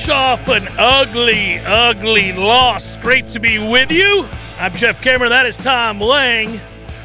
Fresh off an ugly, ugly loss. Great to be with you. I'm Jeff Cameron. That is Tom Lang.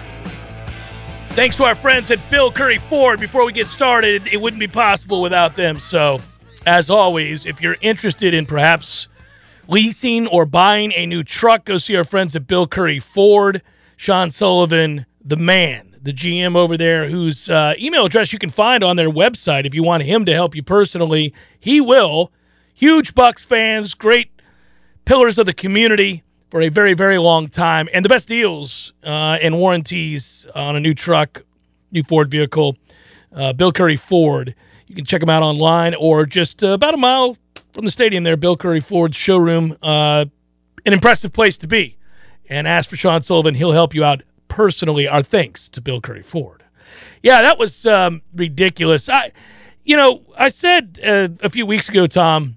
Thanks to our friends at Bill Curry Ford. Before we get started, it wouldn't be possible without them. So, as always, if you're interested in perhaps leasing or buying a new truck, go see our friends at Bill Curry Ford. Sean Sullivan, the man, the GM over there, whose email address you can find on their website. If you want him to help you personally, he will. Huge Bucks fans, great pillars of the community for a very, very long time, and the best deals and warranties on a new truck, new Ford vehicle. Bill Curry Ford. You can check them out online or just about a mile from the stadium there, Bill Curry Ford's showroom. An impressive place to be. And ask for Sean Sullivan. He'll help you out personally. Our thanks to Bill Curry Ford. Yeah, that was ridiculous. I said a few weeks ago, Tom,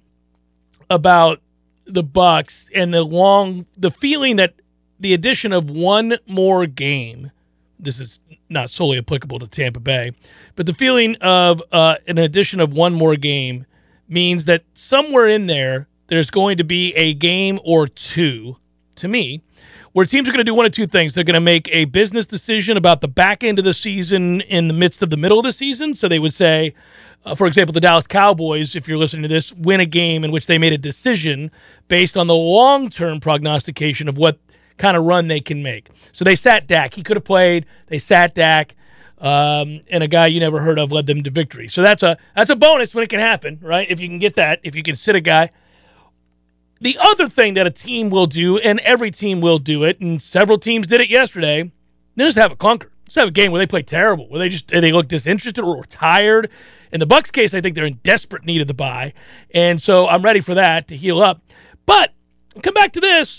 about the Bucks and the feeling that the addition of one more game, this is not solely applicable to Tampa Bay, but the feeling of an addition of one more game means that somewhere in there's going to be a game or two, to me, where teams are going to do one of two things. They're going to make a business decision about the back end of the season in the midst of the middle of the season. So they would say, for example, the Dallas Cowboys, if you're listening to this, win a game in which they made a decision based on the long-term prognostication of what kind of run they can make. So they sat Dak. He could have played. They sat Dak, and a guy you never heard of led them to victory. So that's a bonus when it can happen, right? If you can get that, if you can sit a guy. The other thing that a team will do, and every team will do it, and several teams did it yesterday, they just have a clunker. Just have a game where they play terrible, where they look disinterested or tired. In the Bucs case, I think they're in desperate need of the bye, and so I'm ready for that to heal up. But come back to this,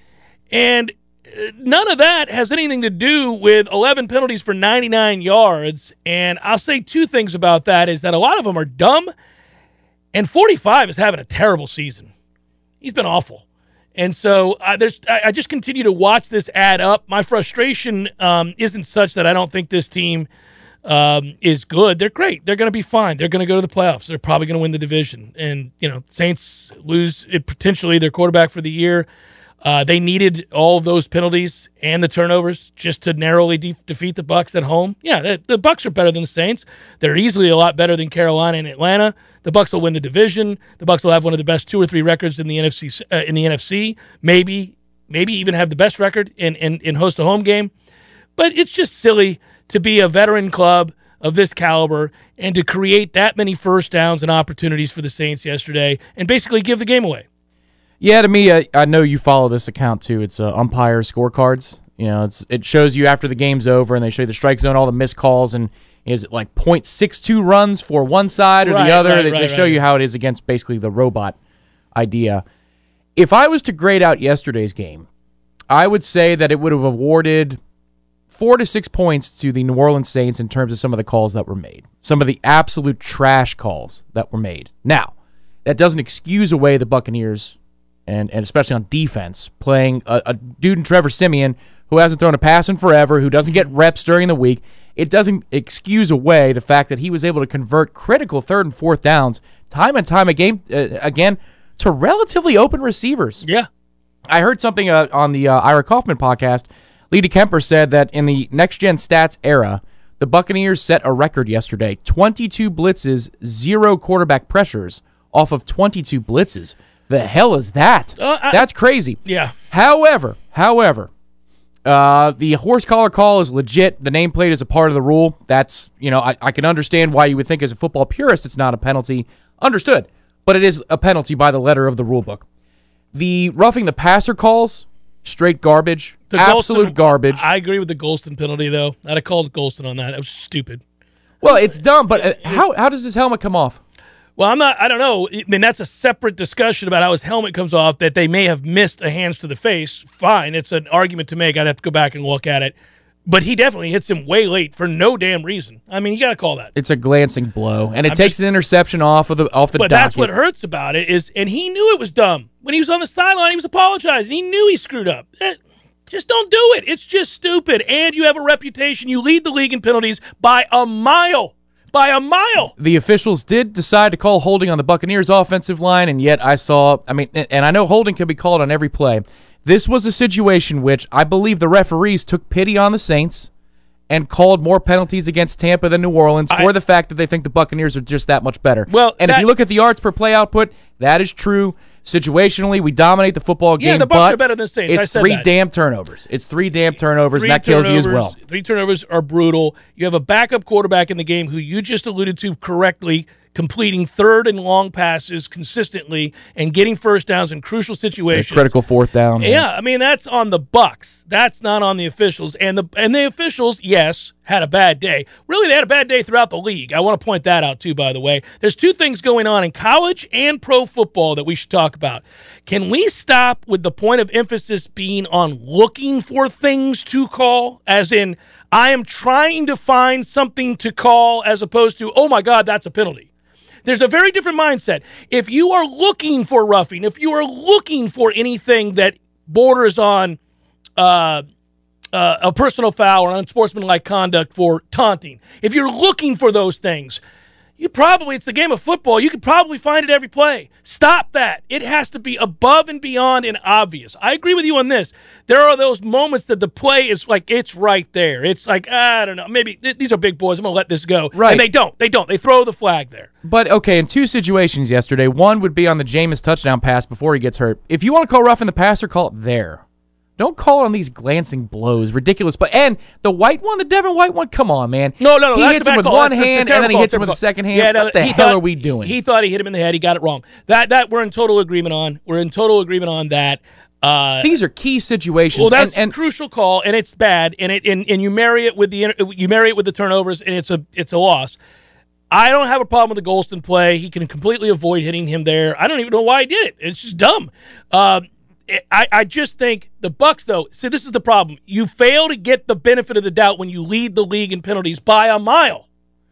and none of that has anything to do with 11 penalties for 99 yards, and I'll say two things about that is that a lot of them are dumb, and 45 is having a terrible season. He's been awful. And so I just continue to watch this add up. My frustration isn't such that I don't think this team is good. They're great. They're going to be fine. They're going to go to the playoffs. They're probably going to win the division. And, Saints lose potentially their quarterback for the year. They needed all of those penalties and the turnovers just to narrowly defeat the Bucs at home. Yeah, the Bucs are better than the Saints. They're easily a lot better than Carolina and Atlanta. The Bucs will win the division. The Bucs will have one of the best 2 or 3 records in the NFC. Maybe even have the best record in host a home game. But it's just silly to be a veteran club of this caliber and to create that many first downs and opportunities for the Saints yesterday and basically give the game away. Yeah, to me, I know you follow this account too. It's umpire scorecards. It shows you after the game's over, and they show you the strike zone, all the missed calls, and is it like .62 runs for one side or the other? They show you how it is against basically the robot idea. If I was to grade out yesterday's game, I would say that it would have awarded 4 to 6 points to the New Orleans Saints in terms of some of the calls that were made, some of the absolute trash calls that were made. Now, that doesn't excuse away the Buccaneers. And especially on defense, playing a dude in Trevor Siemian who hasn't thrown a pass in forever, who doesn't get reps during the week. It doesn't excuse away the fact that he was able to convert critical 3rd and 4th downs time and time again to relatively open receivers. Yeah. I heard something on the Ira Kaufman podcast. Lee DeKemper said that in the next-gen stats era, the Buccaneers set a record yesterday. 22 blitzes, 0 quarterback pressures off of 22 blitzes. The hell is that? That's crazy. Yeah. However, the horse collar call is legit. The nameplate is a part of the rule. That's, I can understand why you would think as a football purist it's not a penalty. Understood. But it is a penalty by the letter of the rule book. The roughing the passer calls, straight garbage. Absolute garbage. I agree with the Golston penalty, though. I'd have called Golston on that. It was stupid. Well, it's dumb, but how does his helmet come off? Well, I don't know. I mean, that's a separate discussion about how his helmet comes off, that they may have missed a hands to the face. Fine. It's an argument to make. I'd have to go back and look at it. But he definitely hits him way late for no damn reason. I mean, you got to call that. It's a glancing blow, and it takes an interception off the docket. But that's what hurts about it is, and he knew it was dumb. When he was on the sideline, he was apologizing. He knew he screwed up. Just don't do it. It's just stupid. And you have a reputation. You lead the league in penalties by a mile. by a mile. The officials did decide to call holding on the Buccaneers offensive line, and yet and I know holding can be called on every play. This was a situation which I believe the referees took pity on the Saints and called more penalties against Tampa than New Orleans for the fact that they think the Buccaneers are just that much better. Well, and if you look at the yards per play output, that is true. Situationally, we dominate the football game, yeah, the Bucs are better than the Saints. It's damn turnovers. It's 3 damn turnovers, and that kills you as well. 3 turnovers are brutal. You have a backup quarterback in the game who you just alluded to correctly, completing third and long passes consistently and getting first downs in crucial situations. A critical fourth down. Yeah, I mean, that's on the Bucs. That's not on the officials. And the officials, yes, had a bad day. Really, they had a bad day throughout the league. I want to point that out, too, by the way. There's 2 things going on in college and pro football that we should talk about. Can we stop with the point of emphasis being on looking for things to call, as in, I am trying to find something to call, as opposed to, oh, my God, that's a penalty. There's a very different mindset. If you are looking for roughing, if you are looking for anything that borders on a personal foul or unsportsmanlike conduct for taunting, if you're looking for those things, it's the game of football. You could probably find it every play. Stop that. It has to be above and beyond and obvious. I agree with you on this. There are those moments that the play is like, it's right there. It's like, I don't know, maybe these are big boys. I'm going to let this go. Right. And they don't. They throw the flag there. But, okay, in 2 situations yesterday, one would be on the Jameis touchdown pass before he gets hurt. If you want to call roughing the passer, call it there. Don't call it on these glancing blows. Ridiculous. And the white one, the Devin White one, come on, man. No. He hits him with one hand, and then he hits him with the second hand. Yeah, what the hell are we doing? He thought he hit him in the head. He got it wrong. That we're in total agreement on. We're in total agreement on that. These are key situations. Well, that's a crucial call, and it's bad, and you marry it with the turnovers, and it's a loss. I don't have a problem with the Golston play. He can completely avoid hitting him there. I don't even know why he did it. It's just dumb. I just think the Bucs, though, see, this is the problem. You fail to get the benefit of the doubt when you lead the league in penalties by a mile.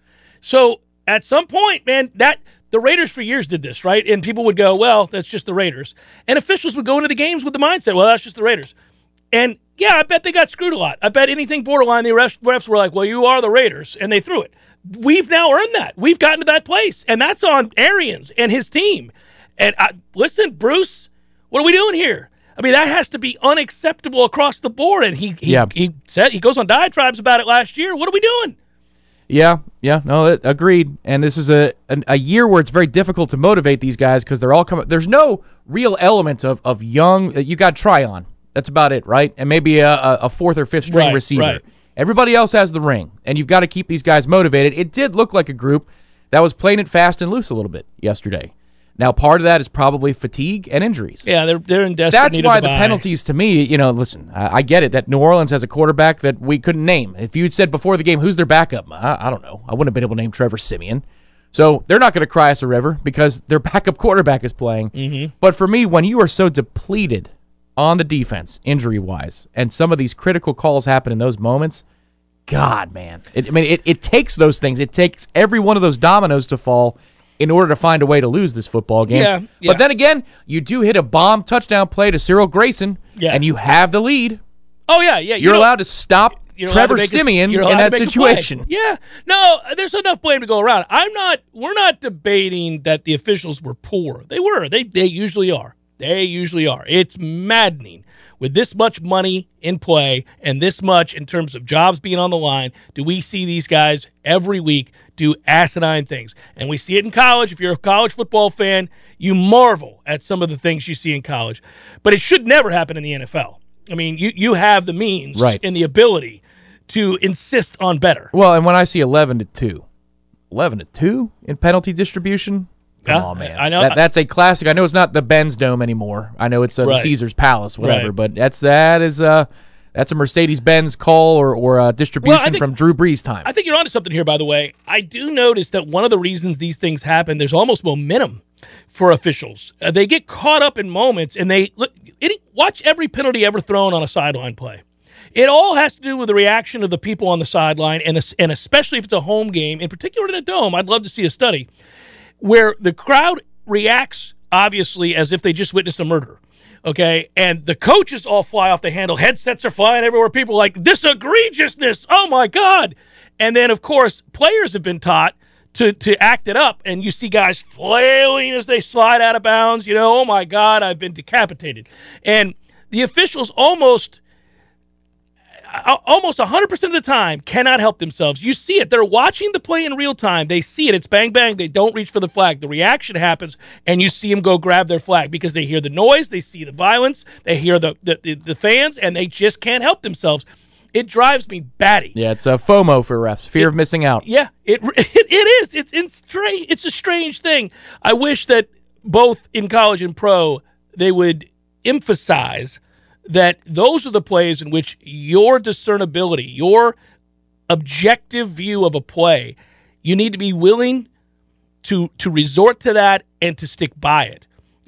So at some point, man, the Raiders for years did this, right? And people would go, well, that's just the Raiders. And officials would go into the games with the mindset, well, that's just the Raiders. And, yeah, I bet they got screwed a lot. I bet anything borderline, the refs were like, well, you are the Raiders, and they threw it. We've now earned that. We've gotten to that place, and that's on Arians and his team. And listen, Bruce, what are we doing here? I mean, that has to be unacceptable across the board. And he goes on diatribes about it last year. What are we doing? Yeah, no, agreed. And this is a year where it's very difficult to motivate these guys because they're all coming. There's no real element of young that you got to try on. That's about it, right? And maybe a fourth or fifth string receiver. Right. Everybody else has the ring, and you've got to keep these guys motivated. It did look like a group that was playing it fast and loose a little bit yesterday. Now, part of that is probably fatigue and injuries. Yeah, they're in desperate That's need why of the penalties, to me, listen, I get it that New Orleans has a quarterback that we couldn't name. If you'd said before the game, who's their backup? I don't know. I wouldn't have been able to name Trevor Siemian. So they're not going to cry us a river because their backup quarterback is playing. Mm-hmm. But for me, when you are so depleted on the defense, injury-wise, and some of these critical calls happen in those moments, God, man. It takes those things. It takes every one of those dominoes to fall in order to find a way to lose this football game. Yeah. But then again, you do hit a bomb touchdown play to Cyril Grayson, and you have the lead. Oh, yeah. You're allowed to stop Trevor Siemian in that situation. Yeah. No, there's enough blame to go around. We're not debating that the officials were poor. They were. They usually are. They usually are. It's maddening. With this much money in play and this much in terms of jobs being on the line, do we see these guys every week do asinine things? And we see it in college. If you're a college football fan, you marvel at some of the things you see in college. But it should never happen in the NFL. I mean, you have the means and the ability to insist on better. Well, and when I see 11-2 in penalty distribution, come on, man. I know. That's a classic. I know it's not the Benz Dome anymore. I know it's the Caesars Palace, whatever. But that's a Mercedes-Benz call or a distribution from Drew Brees' time. I think you're onto something here, by the way. I do notice that one of the reasons these things happen, there's almost momentum for officials. They get caught up in moments, and watch every penalty ever thrown on a sideline play. It all has to do with the reaction of the people on the sideline, and especially if it's a home game, in particular in a dome. I'd love to see a study where the crowd reacts, obviously, as if they just witnessed a murder, okay? And the coaches all fly off the handle. Headsets are flying everywhere. People are like, this egregiousness, oh, my God. And then, of course, players have been taught to act it up, and you see guys flailing as they slide out of bounds. Oh my God, I've been decapitated. And the officials almost 100% of the time cannot help themselves. You see it. They're watching the play in real time. They see it. It's bang, bang. They don't reach for the flag. The reaction happens, and you see them go grab their flag because they hear the noise, they see the violence, they hear the fans, and they just can't help themselves. It drives me batty. Yeah, it's a FOMO for refs, fear of missing out. Yeah, it is. It's a strange thing. I wish that both in college and pro they would emphasize that those are the plays in which your discernibility, your objective view of a play, you need to be willing to resort to that and to stick by it.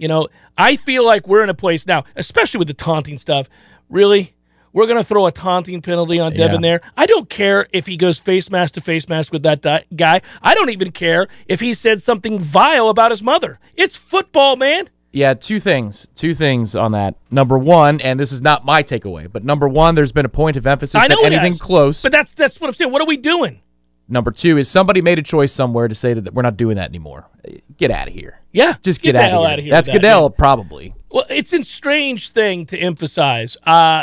I feel like we're in a place now, especially with the taunting stuff. Really? We're going to throw a taunting penalty on Devin there. I don't care if he goes face mask to face mask with that guy. I don't even care if he said something vile about his mother. It's football, man. Yeah, two things on that. Number one, and this is not my takeaway, but number one, there's been a point of emphasis that anything close. But that's what I'm saying. What are we doing? Number two is somebody made a choice somewhere to say that we're not doing that anymore. Get out of here. Yeah. Just get out of here. That's Goodell, probably. Well, it's a strange thing to emphasize.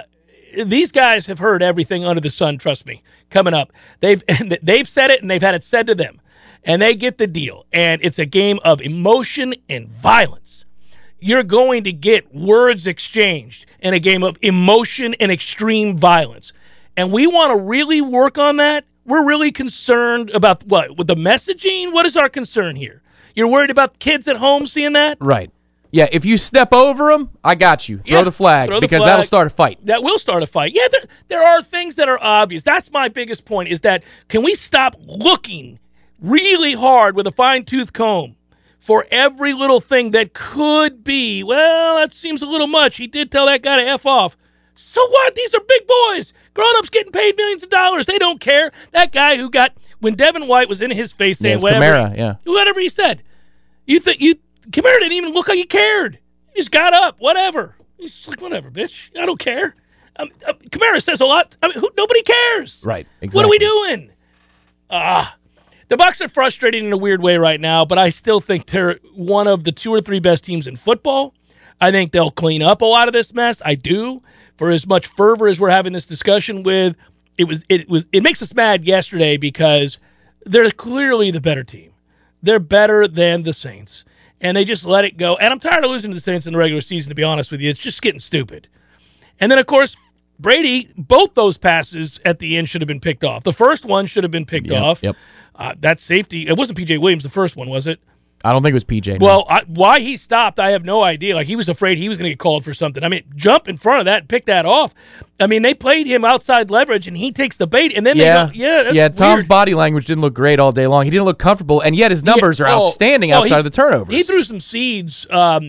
These guys have heard everything under the sun, trust me, coming up. They've said it, and they've had it said to them. And they get the deal. And it's a game of emotion and violence. You're going to get words exchanged in a game of emotion and extreme violence. And we want to really work on that. We're really concerned about what? With the messaging? What is our concern here? You're worried about kids at home seeing that? Right. Yeah, if you step over them, I got you. Throw the flag because that'll start a fight. That will start a fight. Yeah, there are things that are obvious. That's my biggest point is that can we stop looking really hard with a fine-tooth comb for every little thing that could be, well, that seems a little much. He did tell that guy to F off. So what? These are big boys. Grown-ups getting paid millions of dollars. They don't care. That guy who got, when Devin White was in his face saying whatever he said, Kamara didn't even look like he cared. He just got up, whatever. He's just like, whatever, bitch. I don't care. Kamara says a lot. Nobody cares. Right, exactly. What are we doing? The Bucs are frustrating in a weird way right now, but I still think they're one of the 2 or 3 best teams in football. I think they'll clean up a lot of this mess. I do. For as much fervor as we're having this discussion with, it makes us mad yesterday because they're clearly the better team. They're better than the Saints. And they just let it go. And I'm tired of losing to the Saints in the regular season, to be honest with you. It's just getting stupid. And then, of course, Brady, both those passes at the end should have been picked off. The first one should have been picked off. Yep. That safety, it wasn't P.J. Williams, the first one, was it? I don't think it was PJ. Well, why he stopped, I have no idea. Like, he was afraid he was going to get called for something. I mean, jump in front of that and pick that off. I mean, they played him outside leverage, and he takes the bait, and then Tom's weird. Body language didn't look great all day long. He didn't look comfortable, and yet his numbers are outstanding outside of the turnovers. He threw some seeds.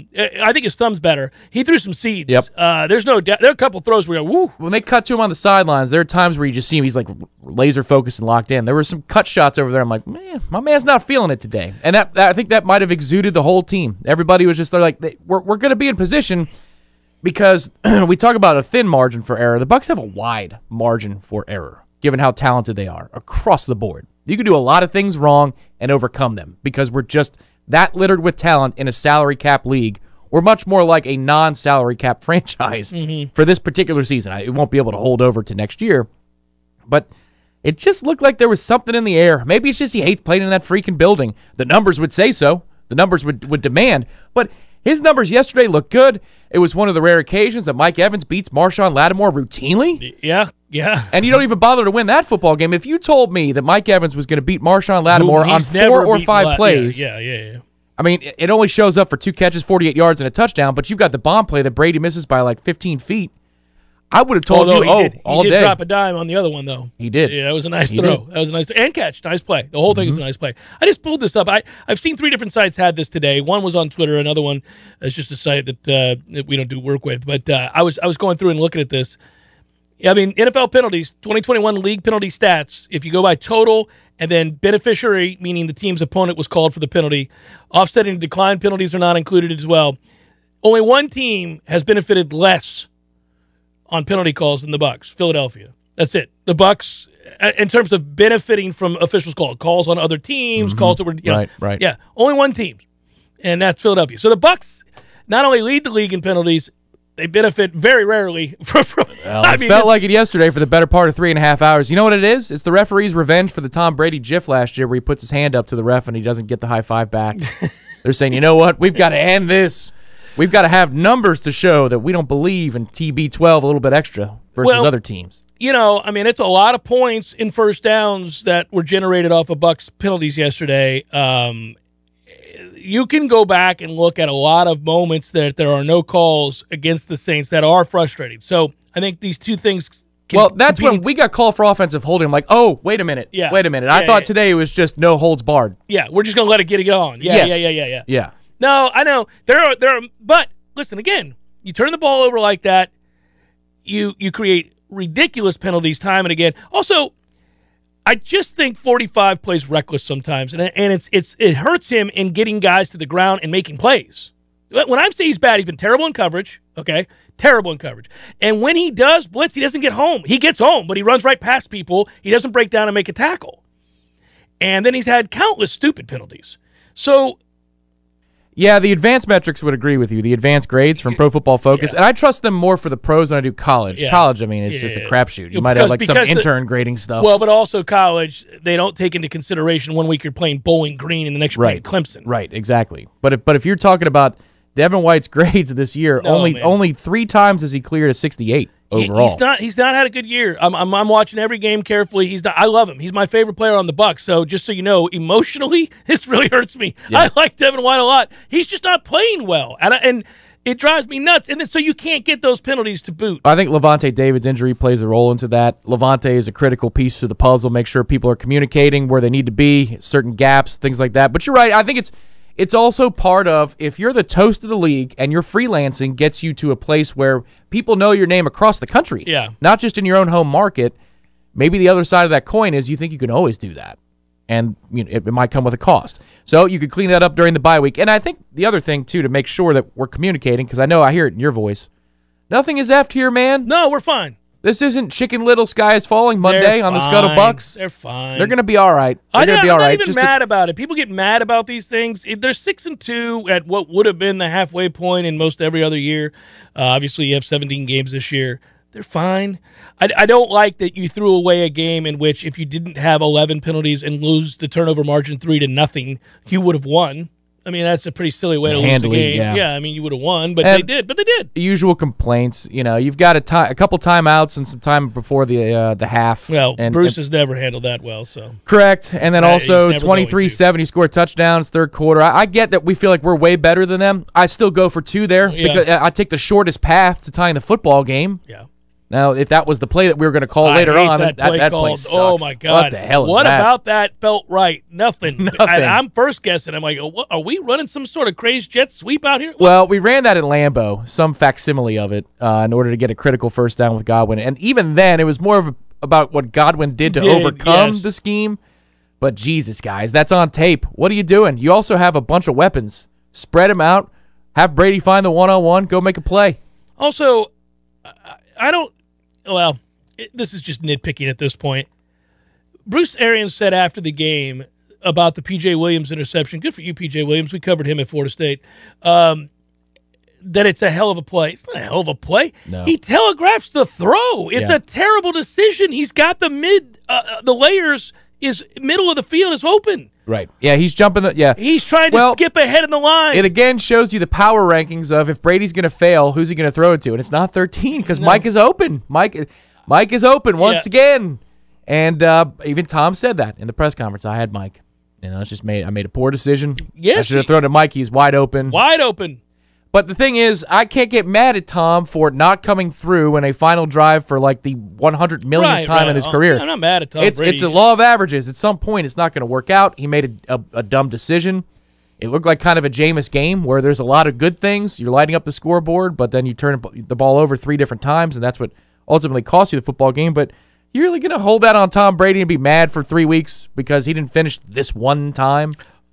I think his thumb's better. He threw some seeds. Yep. There's no doubt. There are a couple throws where you go, woo. When they cut to him on the sidelines, there are times where you just see him, he's like laser focused and locked in. There were some cut shots over there. I'm like, man, my man's not feeling it today. And that I think that might have exuded the whole team. Everybody was just like, we're going to be in position because we talk about a thin margin for error. The Bucs have a wide margin for error, given how talented they are across the board. You can do a lot of things wrong and overcome them because we're just that littered with talent in a salary cap league. We're much more like a non-salary cap franchise for this particular season. It won't be able to hold over to next year, but it just looked like there was something in the air. Maybe it's just he hates playing in that freaking building. The numbers would say so. The numbers would demand, but his numbers yesterday looked good. It was one of the rare occasions that Mike Evans beats Marshawn Lattimore routinely. Yeah. And you don't even bother to win that football game. If you told me that Mike Evans was going to beat Marshawn Lattimore on 4 or 5 plays, yeah. I mean, it only shows up for 2 catches, 48 yards, and a touchdown, but you've got the bomb play that Brady misses by like 15 feet. I would have told you, all day. He did drop a dime on the other one, though. He did. Yeah, that was a nice throw. That was a nice and catch. Nice play. The whole thing is a nice play. I just pulled this up. I've seen 3 different sites had this today. One was on Twitter. Another one is just a site that we don't do work with. But I was going through and looking at this. I mean, NFL penalties, 2021 league penalty stats, if you go by total and then beneficiary, meaning the team's opponent was called for the penalty, offsetting decline penalties are not included as well. Only one team has benefited less on penalty calls than the Bucs, Philadelphia. That's it. The Bucs, in terms of benefiting from officials' calls on other teams, calls that were right. Yeah, only one team, and that's Philadelphia. So the Bucs not only lead the league in penalties, they benefit very rarely from. It felt like it yesterday for the better part of 3.5 hours. You know what it is? It's the referee's revenge for the Tom Brady GIF last year where he puts his hand up to the ref and he doesn't get the high five back. They're saying, you know what? We've got to end this. We've got to have numbers to show that we don't believe in TB12 a little bit extra versus other teams. It's a lot of points in first downs that were generated off of Bucs penalties yesterday. You can go back and look at a lot of moments that there are no calls against the Saints that are frustrating. So I think these two things that's when we got called for offensive holding. I'm like, oh, wait a minute. Yeah. Wait a minute. I thought today it was just no holds barred. Yeah, we're just going to let it get on. Yeah. No, I know. There are, but listen, again, you turn the ball over like that, you create ridiculous penalties time and again. Also, I just think 45 plays reckless sometimes, and it hurts him in getting guys to the ground and making plays. When I say he's bad, he's been terrible in coverage, okay? Terrible in coverage. And when he does blitz, he doesn't get home. He gets home, but he runs right past people. He doesn't break down and make a tackle. And then he's had countless stupid penalties. So, yeah, the advanced metrics would agree with you. The advanced grades from Pro Football Focus, and I trust them more for the pros than I do college. Yeah. College, it's just a crapshoot. You might have some intern grading stuff. Well, but also college, they don't take into consideration 1 week you're playing Bowling Green and the next you're playing Clemson. Right, exactly. But if you're talking about Devin White's grades this year, only 3 times has he cleared a 68 overall. He's not had a good year. I'm watching every game carefully. I love him. He's my favorite player on the Bucs. So just so you know, emotionally, this really hurts me. Yeah. I like Devin White a lot. He's just not playing well, and it drives me nuts. And then so you can't get those penalties to boot. I think Levante David's injury plays a role into that. Levante is a critical piece to the puzzle. Make sure people are communicating where they need to be, certain gaps, things like that. But you're right. I think it's also part of, if you're the toast of the league and your freelancing gets you to a place where people know your name across the country, not just in your own home market, maybe the other side of that coin is you think you can always do that. And it might come with a cost. So you could clean that up during the bye week. And I think the other thing, too, to make sure that we're communicating, because I know I hear it in your voice, nothing is effed here, man. No, we're fine. This isn't Chicken Little Sky is Falling Monday on the Scuttle Bucks. They're fine. They're going to be all right. I'm not even mad about it. People get mad about these things. They're 6-2 at what would have been the halfway point in most every other year. Obviously, you have 17 games this year. They're fine. I don't like that you threw away a game in which if you didn't have 11 penalties and lose the turnover margin 3-0, you would have won. That's a pretty silly way to lose the game. Yeah, you would have won, but they did. The usual complaints, you've got a couple timeouts and some time before the half. Well, Bruce has never handled that well, so. Correct, and then also 23-7, he scored touchdowns, third quarter. I get that we feel like we're way better than them. I still go for 2 there because I take the shortest path to tying the football game. Yeah. Now, if that was the play that we were going to call later on, that play sucks. Oh, my God. What the hell is that? What about that felt right? Nothing. I'm first guessing. I'm like, are we running some sort of crazy jet sweep out here? What? Well, we ran that in Lambeau, some facsimile of it, in order to get a critical first down with Godwin. And even then, it was more about what Godwin did to overcome the scheme. But Jesus, guys, that's on tape. What are you doing? You also have a bunch of weapons. Spread them out. Have Brady find the one-on-one. Go make a play. Also, I don't. Well, this is just nitpicking at this point. Bruce Arians said after the game about the P.J. Williams interception, good for you, P.J. Williams, we covered him at Florida State, that it's a hell of a play. It's not a hell of a play. No. He telegraphs the throw. It's a terrible decision. He's got the layers, is middle of the field is open. Right. Yeah, he's jumping. He's trying to skip ahead in the line. It again shows you the power rankings of if Brady's going to fail, who's he going to throw it to? And it's not 13 because Mike is open. Mike is open once again. And even Tom said that in the press conference. I had Mike. I made a poor decision. Yes, I should have thrown to Mike. He's wide open. Wide open. But the thing is, I can't get mad at Tom for not coming through in a final drive for like the 100 millionth time in his career. I'm not mad at Tom Brady. It's a law of averages. At some point, it's not going to work out. He made a dumb decision. It looked like kind of a Jameis game where there's a lot of good things. You're lighting up the scoreboard, but then you turn the ball over 3 different times, and that's what ultimately cost you the football game. But you're really going to hold that on Tom Brady and be mad for 3 weeks because he didn't finish this one time?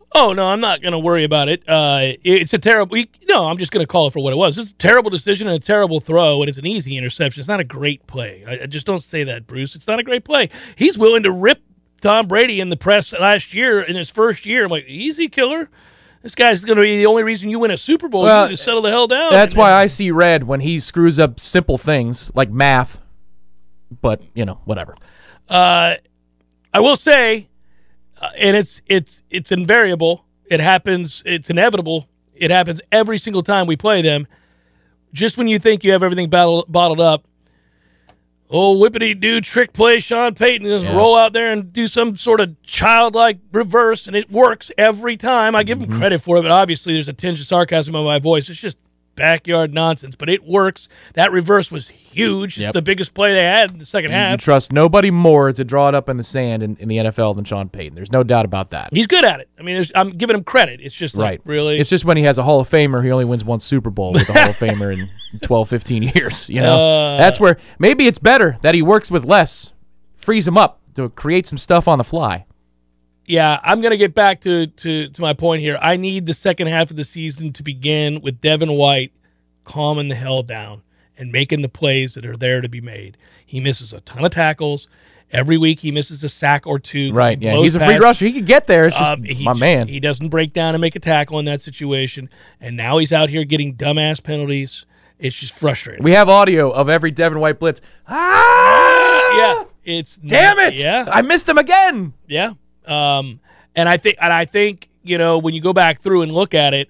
Oh, no, I'm not going to worry about it. It's a terrible – no, I'm just going to call it for what it was. It's a terrible decision and a terrible throw, and it's an easy interception. It's not a great play. I just don't say that, Bruce. It's not a great play. He's willing to rip Tom Brady in the press last year, in his first year. I'm like, easy, killer. This guy's going to be the only reason you win a Super Bowl. Well, you just settle the hell down. That's why I see red when he screws up simple things like math. But, whatever. I will say, and it's invariable. It happens. It's inevitable. It happens every single time we play them. Just when you think you have everything bottled up, whippity-doo trick play Sean Payton just roll out there and do some sort of childlike reverse, and it works every time. I give him credit for it, but obviously there's a tinge of sarcasm in my voice. It's just backyard nonsense, but it works. That reverse was huge. It's the biggest play they had in the second half. You trust nobody more to draw it up in the sand in the NFL than Sean Payton. There's no doubt about that. He's good at it. I mean, I'm giving him credit. It's just like, really. It's just when he has a Hall of Famer, he only wins one Super Bowl with a Hall of Famer in 12, 15 years. That's where maybe it's better that he works with less, frees him up to create some stuff on the fly. Yeah, I'm going to get back to my point here. I need the second half of the season to begin with Devin White calming the hell down and making the plays that are there to be made. He misses a ton of tackles. Every week he misses a sack or two. Right, yeah. He's a free rusher. He could get there. It's just man. He doesn't break down and make a tackle in that situation. And now he's out here getting dumbass penalties. It's just frustrating. We have audio of every Devin White blitz. Yeah. Damn it. Yeah. I missed him again. Yeah. And I think, when you go back through and look at it,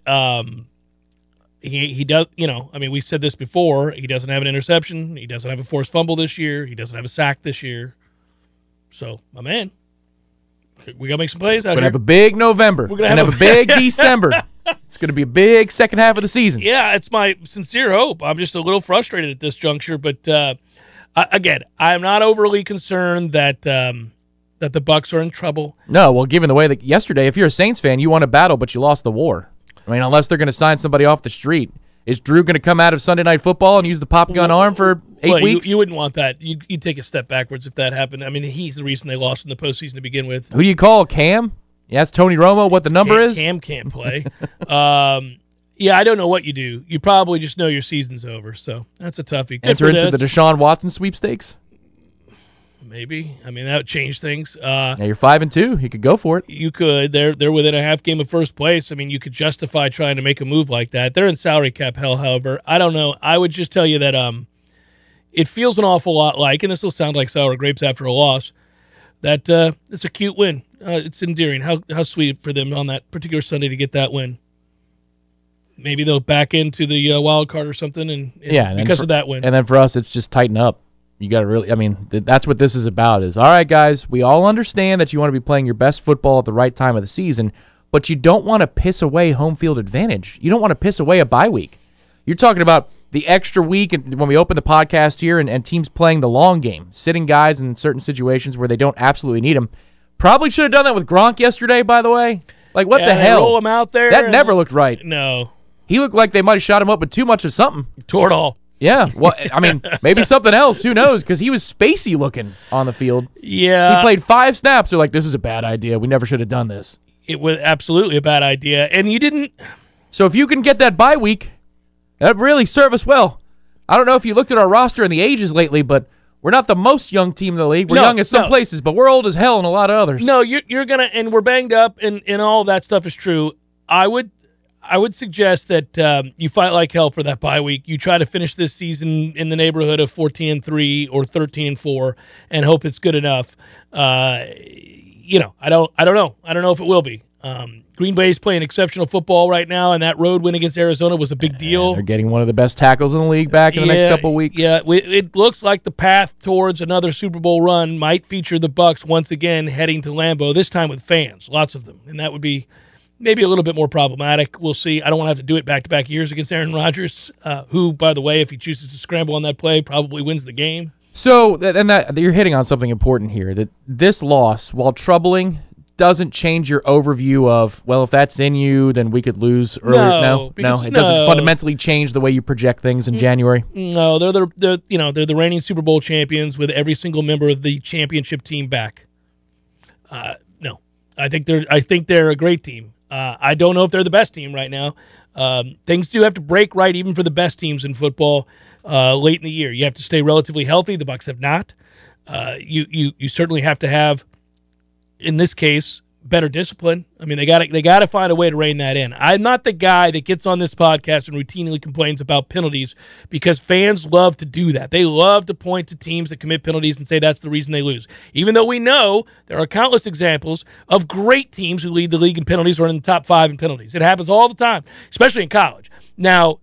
he does, I mean, we said this before. He doesn't have an interception. He doesn't have a forced fumble this year. He doesn't have a sack this year. So, my man, we got to make some plays out here. We're going to have a big November. We're going to have a big December. It's going to be a big second half of the season. Yeah, it's my sincere hope. I'm just a little frustrated at this juncture. But, again, I'm not overly concerned that the Bucs are in trouble. No, well, given the way that yesterday, if you're a Saints fan, you won a battle, but you lost the war. I mean, unless they're going to sign somebody off the street. Is Drew going to come out of Sunday Night Football and use the pop gun arm for 8 weeks? You wouldn't want that. You'd take a step backwards if that happened. I mean, he's the reason they lost in the postseason to begin with. Who do you call? Cam? Yeah, it's Tony Romo what the number is? Cam can't play. Yeah, I don't know what you do. You probably just know your season's over, so that's a toughie. Enter into the Deshaun Watson sweepstakes? Maybe. I mean, that would change things. Now you're 5-2. You could go for it. You could. They're within a half game of first place. I mean, you could justify trying to make a move like that. They're in salary cap hell, however. I don't know. I would just tell you that it feels an awful lot like, and this will sound like sour grapes after a loss, that it's a cute win. It's endearing. How sweet for them on that particular Sunday to get that win. Maybe they'll back into the wild card or something, and because of that win. And then for us, it's just tighten up. You got to really, I mean, that's what this is about is, all right, guys, we all understand that you want to be playing your best football at the right time of the season, but you don't want to piss away home field advantage. You don't want to piss away a bye week. You're talking about the extra week and when we open the podcast here and teams playing the long game, sitting guys in certain situations where they don't absolutely need them. Probably should have done that with Gronk yesterday, by the way. Like, what the hell? Roll him out there. That never looked right. No. He looked like they might have shot him up with too much of something. Toradol. Yeah, well, I mean, maybe something else. Who knows? Because he was spacey looking on the field. Yeah. He played 5 snaps. They're like, this is a bad idea. We never should have done this. It was absolutely a bad idea. And you didn't. So if you can get that bye week, that would really serve us well. I don't know if you looked at our roster and the ages lately, but we're not the most young team in the league. We're young in some places, but we're old as hell in a lot of others. No, you're going to, and we're banged up, and all of that stuff is true. I would suggest that you fight like hell for that bye week. You try to finish this season in the neighborhood of 14-3 or 13-4 and hope it's good enough. I don't know. I don't know if it will be. Green Bay's playing exceptional football right now, and that road win against Arizona was a big deal. They're getting one of the best tackles in the league back in the next couple of weeks. Yeah, it looks like the path towards another Super Bowl run might feature the Bucs once again heading to Lambeau, this time with fans, lots of them, and that would be maybe a little bit more problematic. We'll see. I don't want to have to do it back-to-back years against Aaron Rodgers, who, by the way, if he chooses to scramble on that play, probably wins the game. So, and that you're hitting on something important here, that this loss, while troubling, doesn't change your overview of, well, if that's in you, then we could lose earlier. No, it doesn't fundamentally change the way you project things in January. No, they're the reigning Super Bowl champions with every single member of the championship team back. No, I think they're a great team. I don't know if they're the best team right now. Things do have to break right even for the best teams in football late in the year. You have to stay relatively healthy. The Bucs have not. You certainly have to have, in this case, better discipline. I mean, they got to find a way to rein that in. I'm not the guy that gets on this podcast and routinely complains about penalties because fans love to do that. They love to point to teams that commit penalties and say that's the reason they lose. Even though we know there are countless examples of great teams who lead the league in penalties or in the top 5 in penalties. It happens all the time, especially in college. Now,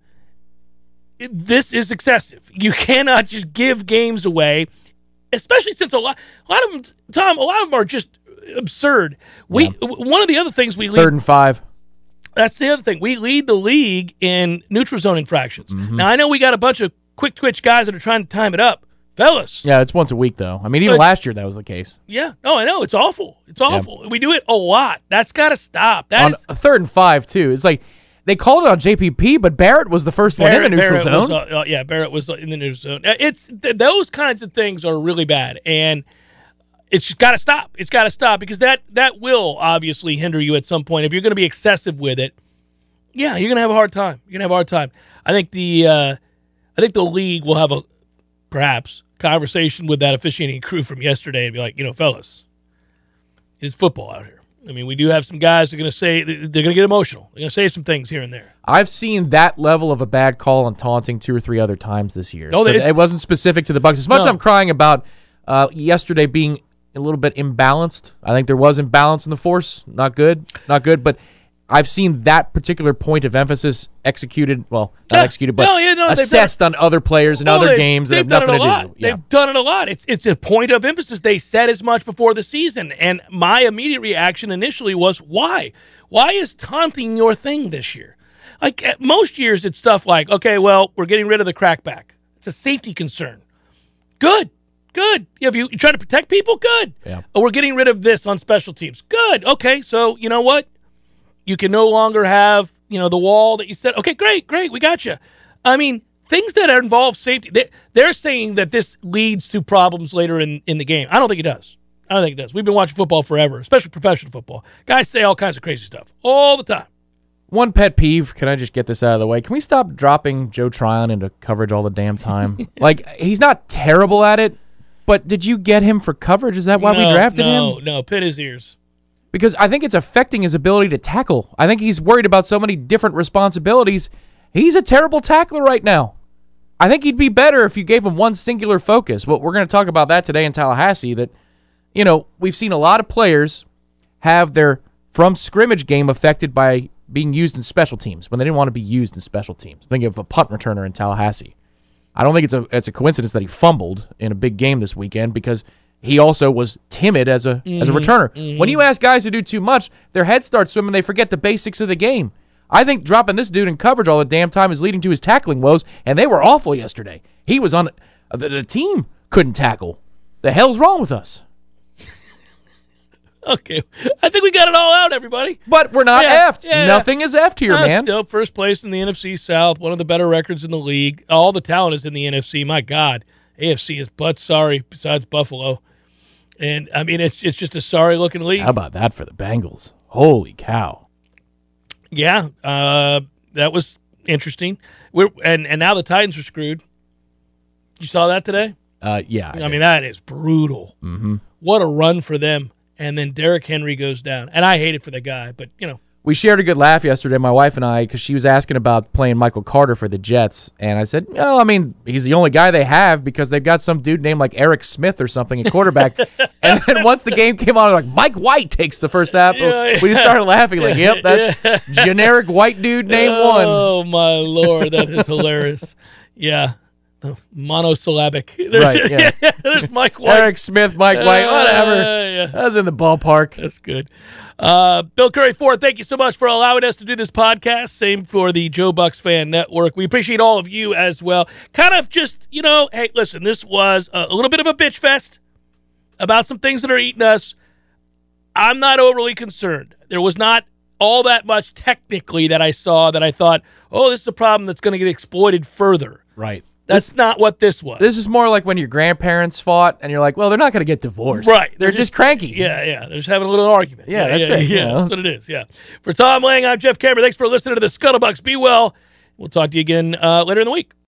this is excessive. You cannot just give games away, especially since a lot of them, Tom, a lot of them are just absurd. One of the other things we lead, 3rd and 5. That's the other thing. We lead the league in neutral zone infractions. Now I know we got a bunch of quick twitch guys that are trying to time it up, fellas. Yeah, it's once a week though. I mean, even last year that was the case. Yeah, no, I know it's awful. It's awful. Yeah. We do it a lot. That's got to stop. On a 3rd and 5 too. It's like they called it on JPP, but Barrett was the first one in the neutral zone. Barrett was in the neutral zone. It's those kinds of things are really bad, and it's got to stop. It's got to stop because that will obviously hinder you at some point. If you're going to be excessive with it, yeah, you're going to have a hard time. You're going to have a hard time. I think the league will have a perhaps conversation with that officiating crew from yesterday and be like, fellas, it's football out here. I mean, we do have some guys that are going to say they're going to get emotional. They're going to say some things here and there. I've seen that level of a bad call and taunting 2 or 3 other times this year. So it wasn't specific to the Bucs. As much as I'm crying about yesterday being a little bit imbalanced. I think there was imbalance in the force. Not good. But I've seen that particular point of emphasis executed. Well, not executed, but assessed on other players in other games that have nothing to do. Yeah. They've done it a lot. It's a point of emphasis. They said as much before the season, and my immediate reaction initially was, why? Why is taunting your thing this year? Like most years, it's stuff like, okay, well, we're getting rid of the crackback. It's a safety concern. Good. If you try to protect people, good. Yeah. We're getting rid of this on special teams. Good. Okay, so you know what? You can no longer have, the wall that you said. Okay, great, we got you. I mean, things that involve safety, they're saying that this leads to problems later in the game. I don't think it does. We've been watching football forever, especially professional football. Guys say all kinds of crazy stuff all the time. One pet peeve, can I just get this out of the way? Can we stop dropping Joe Tryon into coverage all the damn time? Like, he's not terrible at it, but did you get him for coverage? Is that why we drafted him? No, pin his ears. Because I think it's affecting his ability to tackle. I think he's worried about so many different responsibilities. He's a terrible tackler right now. I think he'd be better if you gave him one singular focus. Well, we're going to talk about that today in Tallahassee, that, we've seen a lot of players have their from scrimmage game affected by being used in special teams when they didn't want to be used in special teams. Think of a punt returner in Tallahassee. I don't think it's a coincidence that he fumbled in a big game this weekend because he also was timid as a returner. Mm-hmm. When you ask guys to do too much, their heads start swimming. They forget the basics of the game. I think dropping this dude in coverage all the damn time is leading to his tackling woes, and they were awful yesterday. He was on the team couldn't tackle. The hell's wrong with us? Okay, I think we got it all out, everybody. But we're not effed. Yeah. Nothing is effed here, man. Still first place in the NFC South, one of the better records in the league. All the talent is in the NFC. My God, AFC is butt sorry besides Buffalo. And, I mean, it's just a sorry-looking league. How about that for the Bengals? Holy cow. Yeah, that was interesting. And now the Titans are screwed. You saw that today? Yeah. I mean, that is brutal. Mm-hmm. What a run for them. And then Derrick Henry goes down. And I hate it for the guy, but, We shared a good laugh yesterday, my wife and I, because she was asking about playing Michael Carter for the Jets. And I said, he's the only guy they have because they've got some dude named like Eric Smith or something at quarterback. And then once the game came on, like Mike White takes the first snap. Yeah. We just started laughing like, yep, that's generic white dude name one. Oh, my Lord, that is hilarious. Yeah. The monosyllabic. Right, yeah. There's Mike White. Eric Smith, Mike White, whatever. Yeah. That's in the ballpark. That's good. Bill Curry Ford, thank you so much for allowing us to do this podcast. Same for the Joe Bucks Fan Network. We appreciate all of you as well. Kind of just, hey, listen, this was a little bit of a bitch fest about some things that are eating us. I'm not overly concerned. There was not all that much technically that I saw that I thought, oh, this is a problem that's going to get exploited further. Right. That's not what this was. This is more like when your grandparents fought, and you're like, well, they're not going to get divorced. Right. They're just cranky. Yeah. They're just having a little argument. Yeah, that's it. Yeah, that's what it is. Yeah. For Tom Lang, I'm Jeff Cameron. Thanks for listening to the Scuttlebucks. Be well. We'll talk to you again later in the week.